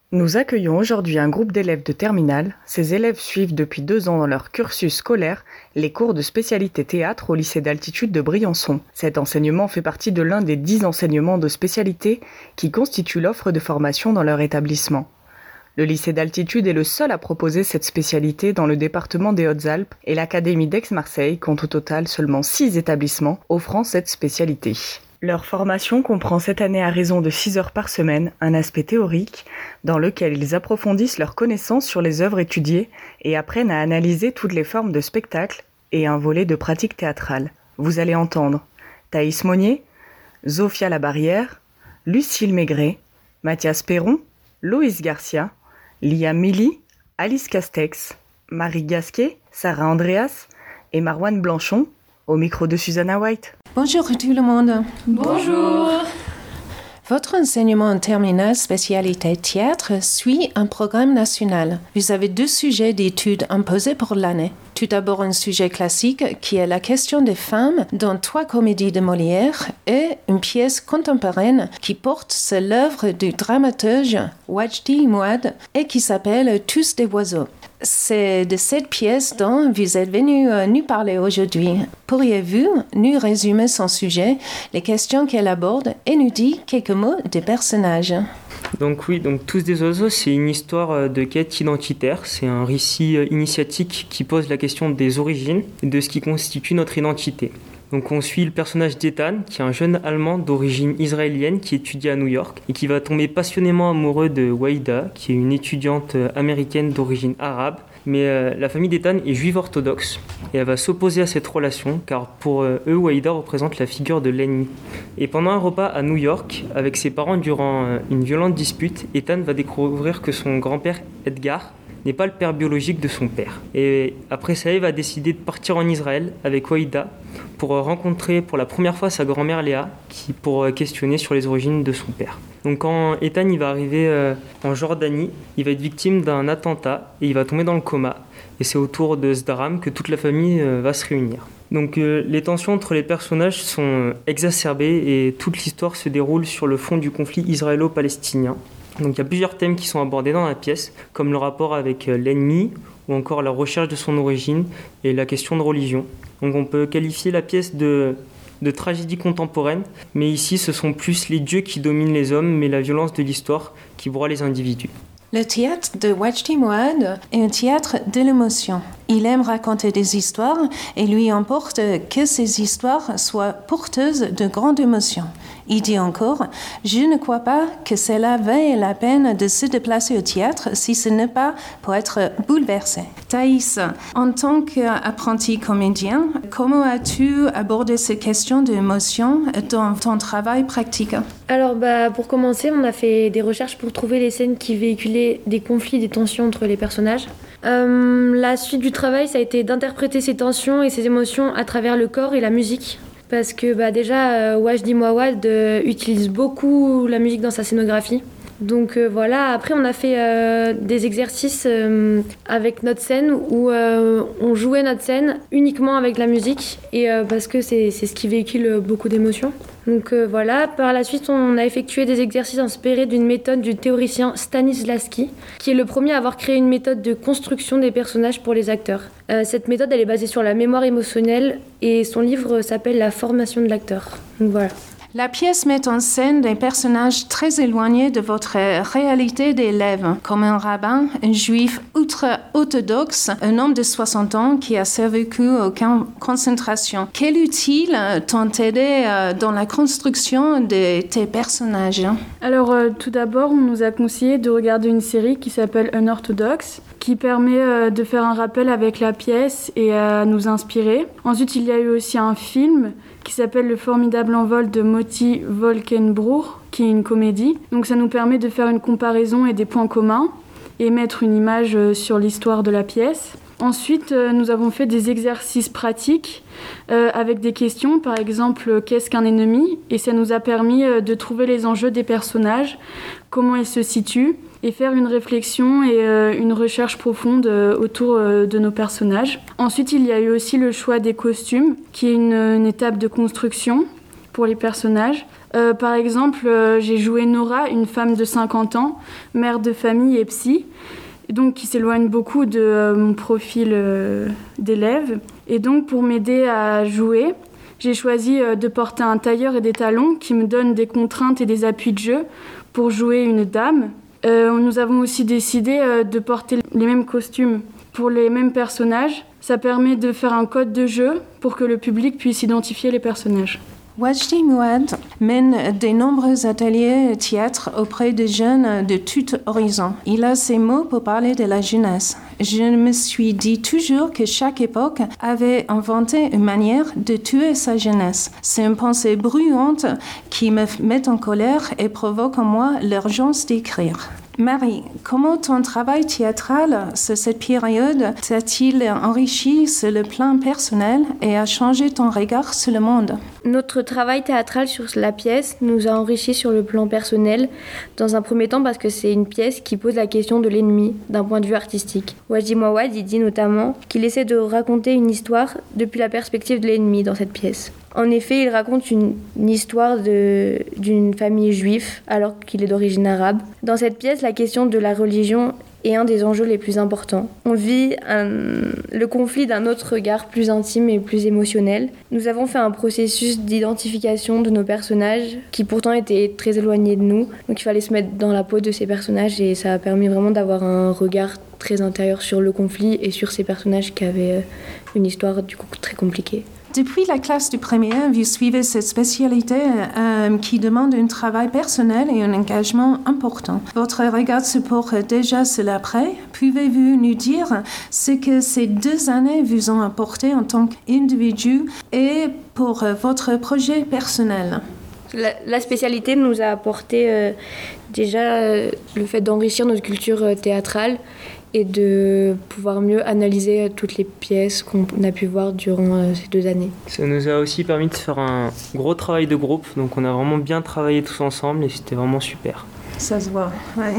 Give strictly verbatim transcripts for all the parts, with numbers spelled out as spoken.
Nous accueillons aujourd'hui un groupe d'élèves de terminale. Ces élèves suivent depuis deux ans dans leur cursus scolaire les cours de spécialité théâtre au lycée d'altitude de Briançon. Cet enseignement fait partie de l'un des dix enseignements de spécialité qui constituent l'offre de formation dans leur établissement. Le lycée d'altitude est le seul à proposer cette spécialité dans le département des Hautes-Alpes et l'Académie d'Aix-Marseille compte au total seulement six établissements offrant cette spécialité. Leur formation comprend cette année à raison de six heures par semaine un aspect théorique dans lequel ils approfondissent leurs connaissances sur les œuvres étudiées et apprennent à analyser toutes les formes de spectacle et un volet de pratique théâtrale. Vous allez entendre Thaïs Monnier, Zofia Labarrière, Lucille Maigret, Mathias Perron, Loïs Garcia, Lia Mili, Alice Castex, Marie Gasquet, Sarah Andreas et Marwan Blanchon au micro de Susanna White. Bonjour tout le monde. Bonjour. Votre enseignement en terminale spécialité théâtre suit un programme national. Vous avez deux sujets d'études imposés pour l'année. Tout d'abord un sujet classique qui est la question des femmes dans trois comédies de Molière et une pièce contemporaine qui porte sur l'œuvre du dramaturge Wajdi Mouawad et qui s'appelle Tous des oiseaux. C'est de cette pièce dont vous êtes venu euh, nous parler aujourd'hui. Pourriez-vous nous résumer son sujet, les questions qu'elle aborde et nous dire quelques mots des personnages? Donc oui, donc Tous des oiseaux, c'est une histoire de quête identitaire. C'est un récit initiatique qui pose la question des origines et de ce qui constitue notre identité. Donc on suit le personnage d'Ethan, qui est un jeune Allemand d'origine israélienne qui étudie à New York et qui va tomber passionnément amoureux de Waïda, qui est une étudiante américaine d'origine arabe. Mais euh, la famille d'Ethan est juive orthodoxe et elle va s'opposer à cette relation car pour euh, eux, Waïda représente la figure de l'ennemi. Et pendant un repas à New York, avec ses parents durant euh, une violente dispute, Ethan va découvrir que son grand-père Edgar n'est pas le père biologique de son père. Et après ça, il va décider de partir en Israël avec Waïda pour rencontrer pour la première fois sa grand-mère Léa, qui, pour questionner sur les origines de son père. Donc quand Ethan il va arriver euh, en Jordanie, il va être victime d'un attentat et il va tomber dans le coma. Et c'est autour de ce drame que toute la famille euh, va se réunir. Donc euh, les tensions entre les personnages sont euh, exacerbées et toute l'histoire se déroule sur le fond du conflit israélo-palestinien. Donc il y a plusieurs thèmes qui sont abordés dans la pièce, comme le rapport avec l'ennemi, ou encore la recherche de son origine et la question de religion. Donc on peut qualifier la pièce de, de tragédie contemporaine, mais ici ce sont plus les dieux qui dominent les hommes, mais la violence de l'histoire qui broie les individus. Le théâtre de Wajdi Mouawad est un théâtre de l'émotion. Il aime raconter des histoires et lui importe que ces histoires soient porteuses de grandes émotions. Il dit encore « Je ne crois pas que cela vaille la peine de se déplacer au théâtre si ce n'est pas pour être bouleversé. » Thaïs, en tant qu'apprenti comédien, comment as-tu abordé ces questions d'émotion dans ton travail pratique? Alors bah, pour commencer, on a fait des recherches pour trouver les scènes qui véhiculaient des conflits, des tensions entre les personnages. Euh, la suite du travail, ça a été d'interpréter ces tensions et ces émotions à travers le corps et la musique. Parce que bah, déjà, euh, Wajdi Mouawad euh, utilise beaucoup la musique dans sa scénographie. Donc euh, voilà, après on a fait euh, des exercices euh, avec notre scène où euh, on jouait notre scène uniquement avec la musique et euh, parce que c'est, c'est ce qui véhicule beaucoup d'émotions. Donc euh, voilà, par la suite on a effectué des exercices inspirés d'une méthode du théoricien Stanislavski, qui est le premier à avoir créé une méthode de construction des personnages pour les acteurs. Euh, cette méthode elle est basée sur la mémoire émotionnelle et son livre s'appelle La formation de l'acteur. Donc voilà. La pièce met en scène des personnages très éloignés de votre réalité d'élève, comme un rabbin, un juif ultra-orthodoxe, un homme de soixante ans qui a survécu au camp de concentration. Quel outil t'ont aidé dans la construction de tes personnages? Alors, euh, tout d'abord, on nous a conseillé de regarder une série qui s'appelle Unorthodox, qui permet euh, de faire un rappel avec la pièce et à euh, nous inspirer. Ensuite, il y a eu aussi un film qui s'appelle Le formidable envol de Motti Wolkenbruch, qui est une comédie. Donc ça nous permet de faire une comparaison et des points communs et mettre une image sur l'histoire de la pièce. Ensuite, euh, nous avons fait des exercices pratiques euh, avec des questions, par exemple, qu'est-ce qu'un ennemi? Et ça nous a permis euh, de trouver les enjeux des personnages, comment ils se situent, et faire une réflexion et euh, une recherche profonde euh, autour euh, de nos personnages. Ensuite, il y a eu aussi le choix des costumes, qui est une, une étape de construction pour les personnages. Euh, par exemple, euh, j'ai joué Nora, une femme de cinquante ans, mère de famille et psy, et donc qui s'éloigne beaucoup de euh, mon profil euh, d'élève. Et donc pour m'aider à jouer, j'ai choisi euh, de porter un tailleur et des talons qui me donnent des contraintes et des appuis de jeu pour jouer une dame. Euh, nous avons aussi décidé euh, de porter les mêmes costumes pour les mêmes personnages. Ça permet de faire un code de jeu pour que le public puisse identifier les personnages. Wajdi Mouad mène de nombreux ateliers théâtre auprès de jeunes de tout horizon. Il a ces mots pour parler de la jeunesse. Je me suis dit toujours que chaque époque avait inventé une manière de tuer sa jeunesse. C'est une pensée bruyante qui me met en colère et provoque en moi l'urgence d'écrire. Marie, comment ton travail théâtral sur cette période t'a-t-il enrichi sur le plan personnel et a changé ton regard sur le monde? Notre travail théâtral sur la pièce nous a enrichis sur le plan personnel, dans un premier temps parce que c'est une pièce qui pose la question de l'ennemi d'un point de vue artistique. Wajdi Mouawad, il dit notamment qu'il essaie de raconter une histoire depuis la perspective de l'ennemi dans cette pièce. En effet, il raconte une, une histoire de, d'une famille juive alors qu'il est d'origine arabe. Dans cette pièce, la question de la religion est un des enjeux les plus importants. On vit un, le conflit d'un autre regard plus intime et plus émotionnel. Nous avons fait un processus d'identification de nos personnages qui pourtant étaient très éloignés de nous. Donc il fallait se mettre dans la peau de ces personnages et ça a permis vraiment d'avoir un regard très intérieur sur le conflit et sur ces personnages qui avaient une histoire du coup très compliquée. Depuis la classe du premier, vous suivez cette spécialité euh, qui demande un travail personnel et un engagement important. Votre regard se porte déjà sur l'après. Pouvez-vous nous dire ce que ces deux années vous ont apporté en tant qu'individu et pour euh, votre projet personnel? La, la spécialité nous a apporté euh, déjà euh, le fait d'enrichir notre culture euh, théâtrale et de pouvoir mieux analyser toutes les pièces qu'on a pu voir durant euh, ces deux années. Ça nous a aussi permis de faire un gros travail de groupe, donc on a vraiment bien travaillé tous ensemble et c'était vraiment super. Ça se voit, ouais.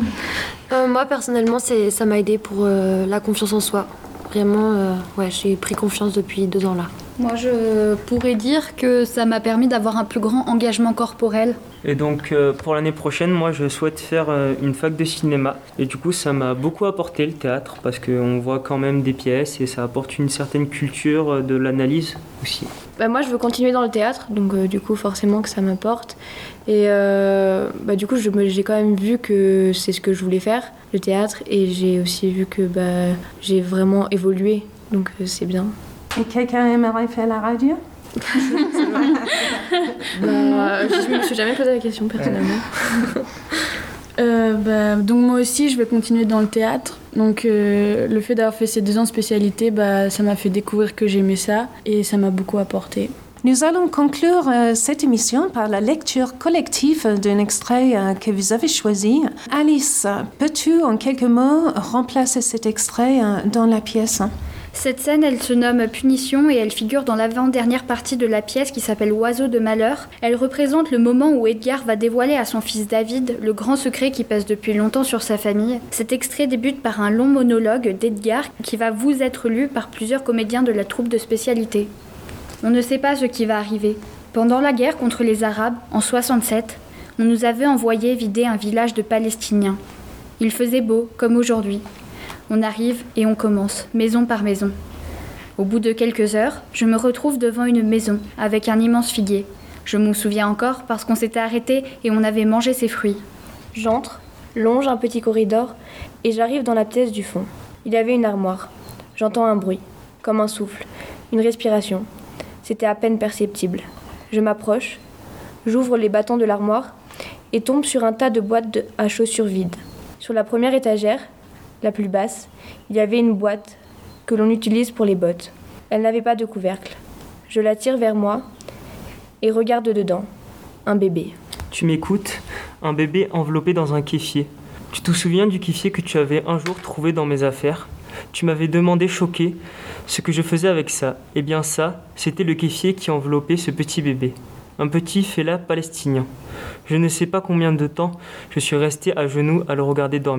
euh, Moi, personnellement, c'est, ça m'a aidé pour euh, la confiance en soi. Vraiment, euh, ouais, j'ai pris confiance depuis deux ans là. Moi, je pourrais dire que ça m'a permis d'avoir un plus grand engagement corporel. Et donc, euh, pour l'année prochaine, moi, je souhaite faire euh, une fac de cinéma. Et du coup, ça m'a beaucoup apporté, le théâtre, parce qu'on voit quand même des pièces et ça apporte une certaine culture euh, de l'analyse aussi. Bah, moi, je veux continuer dans le théâtre, donc euh, du coup, forcément que ça m'apporte. Et euh, bah, du coup, je me, j'ai quand même vu que c'est ce que je voulais faire, le théâtre. Et j'ai aussi vu que bah, j'ai vraiment évolué, donc euh, c'est bien. Et quelqu'un aimerait faire la radio? bah, je me suis jamais posé la question personnellement. euh, bah, donc moi aussi, je vais continuer dans le théâtre. Donc euh, le fait d'avoir fait ces deux ans de spécialité, bah, ça m'a fait découvrir que j'aimais ça et ça m'a beaucoup apporté. Nous allons conclure euh, cette émission par la lecture collective d'un extrait euh, que vous avez choisi. Alice, peux-tu en quelques mots remplacer cet extrait euh, dans la pièce? Cette scène, elle se nomme Punition et elle figure dans l'avant-dernière partie de la pièce qui s'appelle Oiseau de malheur. Elle représente le moment où Edgar va dévoiler à son fils David le grand secret qui pèse depuis longtemps sur sa famille. Cet extrait débute par un long monologue d'Edgar qui va vous être lu par plusieurs comédiens de la troupe de spécialité. On ne sait pas ce qui va arriver. Pendant la guerre contre les Arabes, en soixante-sept, on nous avait envoyé vider un village de Palestiniens. Il faisait beau, comme aujourd'hui. On arrive et on commence, maison par maison. Au bout de quelques heures, je me retrouve devant une maison, avec un immense figuier. Je m'en souviens encore parce qu'on s'était arrêté et on avait mangé ses fruits. J'entre, longe un petit corridor et j'arrive dans la pièce du fond. Il y avait une armoire. J'entends un bruit, comme un souffle, une respiration. C'était à peine perceptible. Je m'approche, j'ouvre les battants de l'armoire et tombe sur un tas de boîtes de, à chaussures vides. Sur la première étagère, la plus basse, il y avait une boîte que l'on utilise pour les bottes. Elle n'avait pas de couvercle. Je la tire vers moi et regarde dedans. Un bébé. Tu m'écoutes? Un bébé enveloppé dans un kéfier. Tu te souviens du kéfier que tu avais un jour trouvé dans mes affaires? Tu m'avais demandé, choqué, ce que je faisais avec ça. Eh bien ça, c'était le kéfier qui enveloppait ce petit bébé. Un petit fella palestinien. Je ne sais pas combien de temps je suis resté à genoux à le regarder dormir.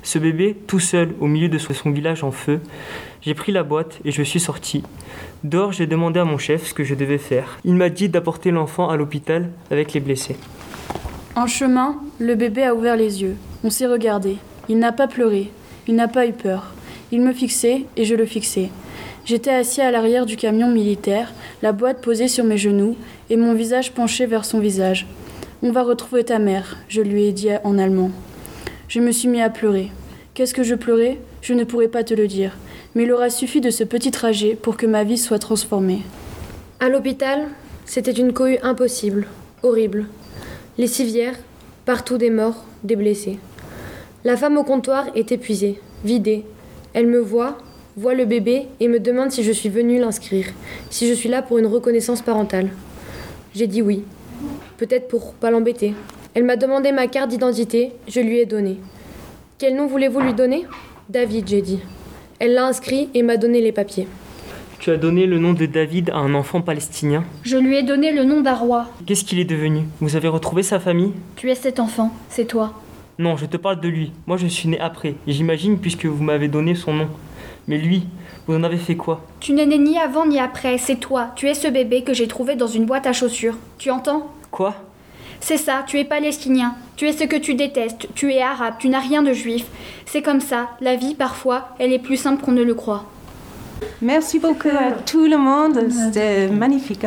Ce bébé, tout seul, au milieu de son village en feu, j'ai pris la boîte et je suis sorti. Dehors, j'ai demandé à mon chef ce que je devais faire. Il m'a dit d'apporter l'enfant à l'hôpital avec les blessés. En chemin, le bébé a ouvert les yeux. On s'est regardé. Il n'a pas pleuré. Il n'a pas eu peur. Il me fixait et je le fixais. J'étais assis à l'arrière du camion militaire, la boîte posée sur mes genoux et mon visage penché vers son visage. « On va retrouver ta mère », je lui ai dit en allemand. Je me suis mis à pleurer. Qu'est-ce que je pleurais ? Je ne pourrais pas te le dire. Mais il aura suffi de ce petit trajet pour que ma vie soit transformée. À l'hôpital, c'était une cohue impossible, horrible. Les civières, partout des morts, des blessés. La femme au comptoir est épuisée, vidée. Elle me voit, voit le bébé et me demande si je suis venue l'inscrire, si je suis là pour une reconnaissance parentale. J'ai dit oui. Peut-être pour pas l'embêter. Elle m'a demandé ma carte d'identité, je lui ai donné. Quel nom voulez-vous lui donner ? David, j'ai dit. Elle l'a inscrit et m'a donné les papiers. Tu as donné le nom de David à un enfant palestinien. Je lui ai donné le nom d'Arwa. Qu'est-ce qu'il est devenu ? Vous avez retrouvé sa famille ? Tu es cet enfant, c'est toi. Non, je te parle de lui. Moi, je suis né après, et j'imagine puisque vous m'avez donné son nom. Mais lui, vous en avez fait quoi ? Tu n'es né ni avant ni après, c'est toi. Tu es ce bébé que j'ai trouvé dans une boîte à chaussures. Tu entends ? Quoi ? C'est ça, tu es palestinien. Tu es ce que tu détestes. Tu es arabe, tu n'as rien de juif. C'est comme ça. La vie, parfois, elle est plus simple qu'on ne le croit. Merci beaucoup à tout le monde. C'était magnifique.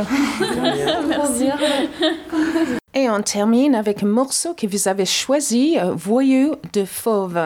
Et on termine avec un morceau que vous avez choisi, Voyou de Fauve.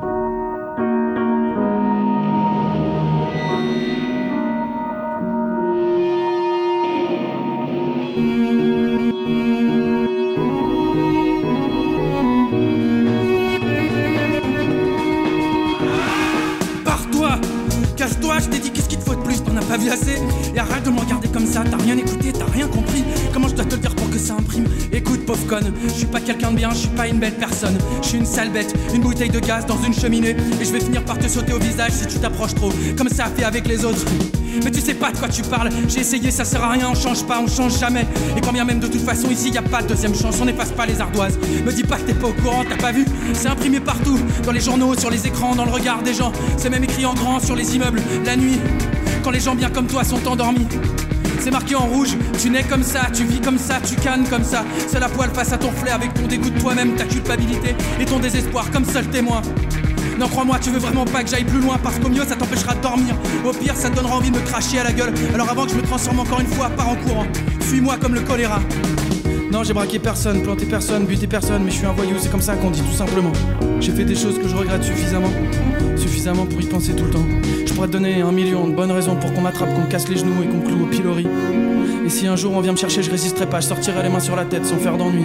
Casse-toi, je t'ai dit qu'est-ce qu'il te faut de plus, t'en as pas vu assez. Et arrête de me regarder comme ça, t'as rien écouté, t'as rien compris. Comment je dois te le dire pour que ça imprime ? Écoute pauvre conne, je suis pas quelqu'un de bien, je suis pas une belle personne. Je suis une sale bête, une bouteille de gaz dans une cheminée. Et je vais finir par te sauter au visage si tu t'approches trop, comme ça a fait avec les autres. Mais tu sais pas de quoi tu parles, j'ai essayé, ça sert à rien, on change pas, on change jamais. Et quand bien même de toute façon ici y a pas de deuxième chance, on n'efface pas les ardoises. Me dis pas que t'es pas au courant, t'as pas vu, c'est imprimé partout, dans les journaux, sur les écrans, dans le regard des gens. C'est même écrit en grand sur les immeubles, la nuit, quand les gens bien comme toi sont endormis. C'est marqué en rouge, tu nais comme ça, tu vis comme ça, tu cannes comme ça. Seul à poil face à ton flé avec ton dégoût de toi-même, ta culpabilité et ton désespoir comme seul témoin. Non, crois-moi, tu veux vraiment pas que j'aille plus loin, parce qu'au mieux ça t'empêchera de dormir. Au pire, ça te donnera envie de me cracher à la gueule. Alors avant que je me transforme encore une fois, pars en courant. Fuis-moi comme le choléra. Non, j'ai braqué personne, planté personne, buté personne, mais je suis un voyou, c'est comme ça qu'on dit tout simplement. J'ai fait des choses que je regrette suffisamment, suffisamment pour y penser tout le temps. Je pourrais te donner un million de bonnes raisons pour qu'on m'attrape, qu'on me casse les genoux et qu'on me cloue au pilori. Et si un jour on vient me chercher, je résisterai pas, je sortirai les mains sur la tête sans faire d'ennui.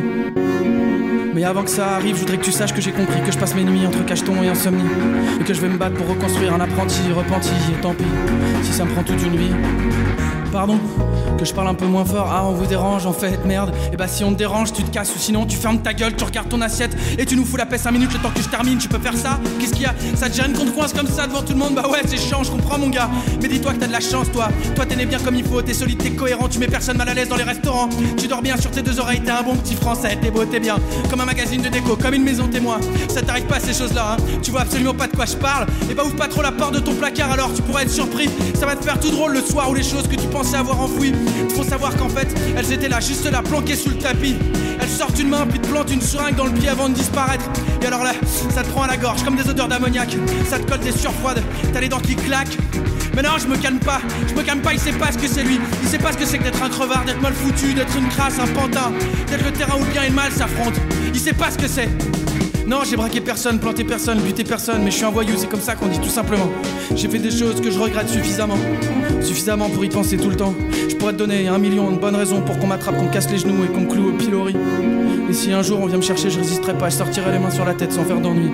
Mais avant que ça arrive, je voudrais que tu saches que j'ai compris que je passe mes nuits entre cacheton et insomnie. Et que je vais me battre pour reconstruire un apprenti repenti. Et tant pis, si ça me prend toute une vie. Pardon, que je parle un peu moins fort. Ah, on vous dérange en fait, merde. Et bah si on te dérange, tu te casses ou sinon tu fermes ta gueule, tu regardes ton assiette et tu nous fous la paix cinq minutes le temps que je termine. Tu peux faire ça? Qu'est-ce qu'il y a? Ça te gêne qu'on te coince comme ça devant tout le monde? Bah ouais, c'est chiant, je comprends mon gars. Mais dis-toi que t'as de la chance, toi. Toi t'es né bien comme il faut, t'es solide, t'es cohérent, tu mets personne mal à l'aise dans les restaurants. Tu dors bien sur tes deux oreilles, t'es un bon petit français, t'es beau, t'es bien. Comme un magazine de déco, comme une maison témoin. Ça t'arrive pas ces choses-là, hein. Tu vois absolument pas de quoi je parle. Et bah ouvre pas trop la porte de ton placard alors, tu pourrais être surpris. Ça va te faire tout drôle le soir où les choses que tu pensais avoir enfouies faut savoir qu'en fait, elles étaient là, juste là, planquées sous le tapis. Elles sortent une main, puis te plantent une seringue dans le pied avant de disparaître. Et alors là, ça te prend à la gorge, comme des odeurs d'ammoniac. Ça te colle des sueurs froides, t'as les dents qui claquent. Mais non, je me calme pas, je me calme pas, il sait pas ce que c'est lui. Il sait pas ce que c'est que d'être un crevard, d'être mal foutu, d'être une crasse, un pantin. D'être le terrain où le bien et le mal s'affrontent. Il sait pas ce que c'est. Non, j'ai braqué personne, planté personne, buté personne, mais je suis un voyou, c'est comme ça qu'on dit tout simplement. J'ai fait des choses que je regrette suffisamment, suffisamment pour y penser tout le temps. Je pourrais te donner un million de bonnes raisons pour qu'on m'attrape, qu'on me casse les genoux et qu'on me cloue au pilori. Et si un jour on vient me chercher, je résisterai pas, je sortirai les mains sur la tête sans faire d'ennui.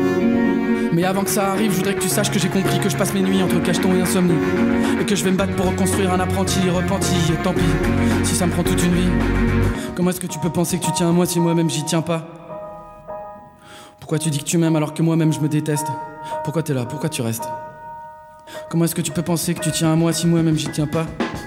Mais avant que ça arrive, je voudrais que tu saches que j'ai compris que je passe mes nuits entre cacheton et insomnie. Et que je vais me battre pour reconstruire un apprenti repenti, et tant pis, si ça me prend toute une vie. Comment est-ce que tu peux penser que tu tiens à moi si moi-même j'y tiens pas? Pourquoi tu dis que tu m'aimes alors que moi-même je me déteste? Pourquoi t'es là? Pourquoi tu restes? Comment est-ce que tu peux penser que tu tiens à moi si moi-même j'y tiens pas?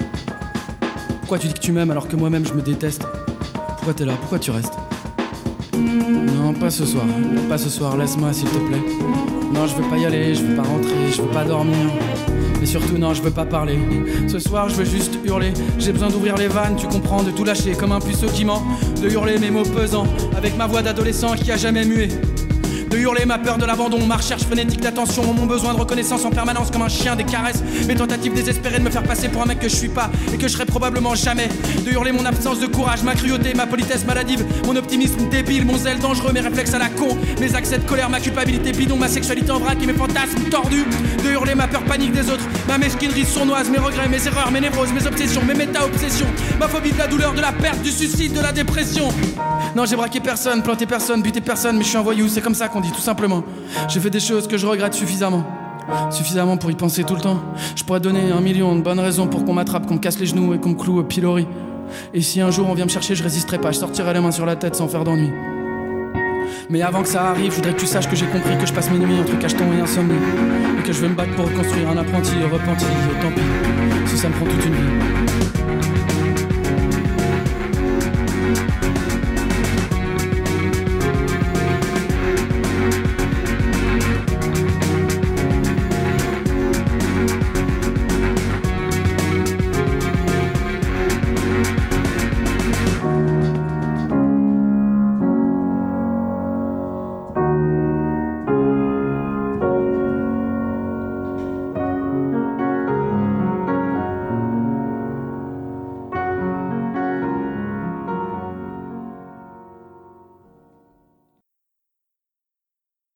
Pourquoi tu dis que tu m'aimes alors que moi-même je me déteste? Pourquoi t'es là? Pourquoi tu restes? Non, pas ce soir, pas ce soir, laisse-moi s'il te plaît. Non, je veux pas y aller, je veux pas rentrer, je veux pas dormir. Et surtout non, je veux pas parler. Ce soir je veux juste hurler. J'ai besoin d'ouvrir les vannes, tu comprends, de tout lâcher comme un puceau qui ment. De hurler mes mots pesants, avec ma voix d'adolescent qui a jamais mué. De hurler ma peur de l'abandon, ma recherche frénétique d'attention, mon besoin de reconnaissance en permanence comme un chien des caresses, mes tentatives désespérées de me faire passer pour un mec que je suis pas et que je serai probablement jamais. De hurler mon absence de courage, ma cruauté, ma politesse maladive, mon optimisme débile, mon zèle dangereux, mes réflexes à la con, mes accès de colère, ma culpabilité bidon, ma sexualité en vrac et mes fantasmes tordus. De hurler ma peur panique des autres, ma mesquinerie sournoise, mes regrets, mes erreurs, mes névroses, mes obsessions, mes méta-obsessions, ma phobie de la douleur, de la perte, du suicide, de la dépression. Non, j'ai braqué personne, planté personne, buté personne, mais je suis un voyou, c'est comme ça qu'on dit, tout simplement. J'ai fait des choses que je regrette suffisamment. Suffisamment pour y penser tout le temps. Je pourrais donner un million de bonnes raisons pour qu'on m'attrape, qu'on me casse les genoux et qu'on me cloue au pilori. Et si un jour on vient me chercher, je résisterai pas, je sortirai les mains sur la tête sans faire d'ennui. Mais avant que ça arrive, je voudrais que tu saches que j'ai compris que je passe mes nuits entre cacheton et insomnie. Et que je vais me battre pour reconstruire un apprenti repenti, et tant pis, si ça me prend toute une vie.